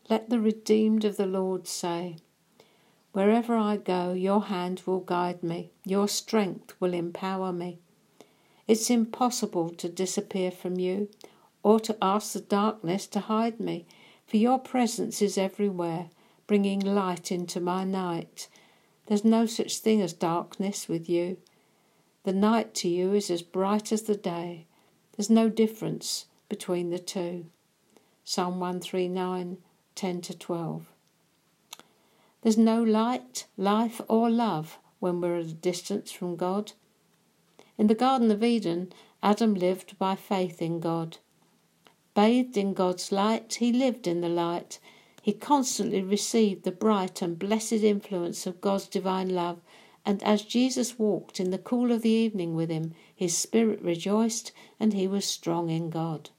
Let the redeemed of the Lord say, wherever I go, your hand will guide me, your strength will empower me. It's impossible to disappear from you, or to ask the darkness to hide me, for your presence is everywhere, bringing light into my night. There's no such thing as darkness with you. The night to you is as bright as the day. There's no difference between the two. Psalm 139, 10-12. There's no light, life or love when we're at a distance from God. In the Garden of Eden, Adam lived by faith in God. Bathed in God's light, he lived in the light. He constantly received the bright and blessed influence of God's divine love, and as Jesus walked in the cool of the evening with him, his spirit rejoiced and he was strong in God.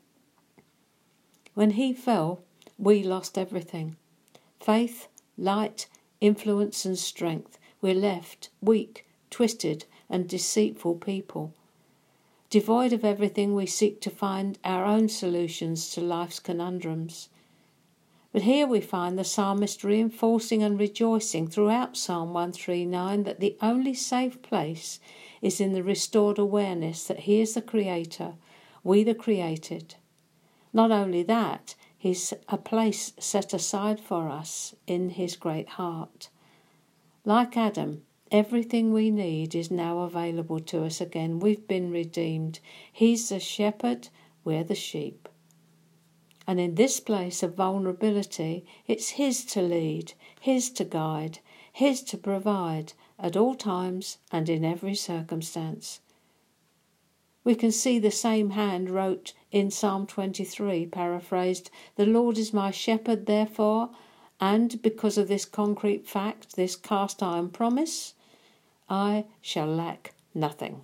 When he fell, we lost everything. Faith, light, influence and strength. We're left weak, twisted and deceitful people. Devoid of everything, we seek to find our own solutions to life's conundrums. But here we find the psalmist reinforcing and rejoicing throughout Psalm 139 that the only safe place is in the restored awareness that he is the creator, we the created. Not only that, he's a place set aside for us in his great heart. Like Adam, everything we need is now available to us again. We've been redeemed. He's the shepherd, we're the sheep. And in this place of vulnerability, it's his to lead, his to guide, his to provide at all times and in every circumstance. We can see the same hand wrote in Psalm 23, paraphrased, "The Lord is my shepherd, therefore, and because of this concrete fact, this cast iron promise, I shall lack nothing."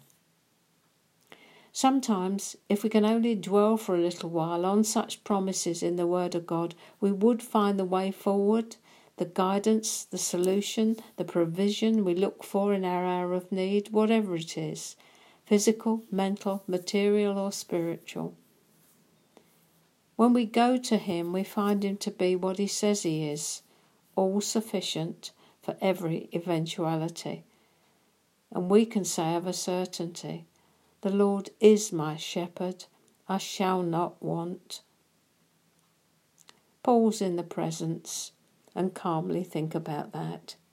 Sometimes, if we can only dwell for a little while on such promises in the Word of God, we would find the way forward, the guidance, the solution, the provision we look for in our hour of need, whatever it is, physical, mental, material or spiritual. When we go to him, we find him to be what he says he is, all sufficient for every eventuality. And we can say of a certainty, the Lord is my shepherd, I shall not want. Pause in the presence and calmly think about that.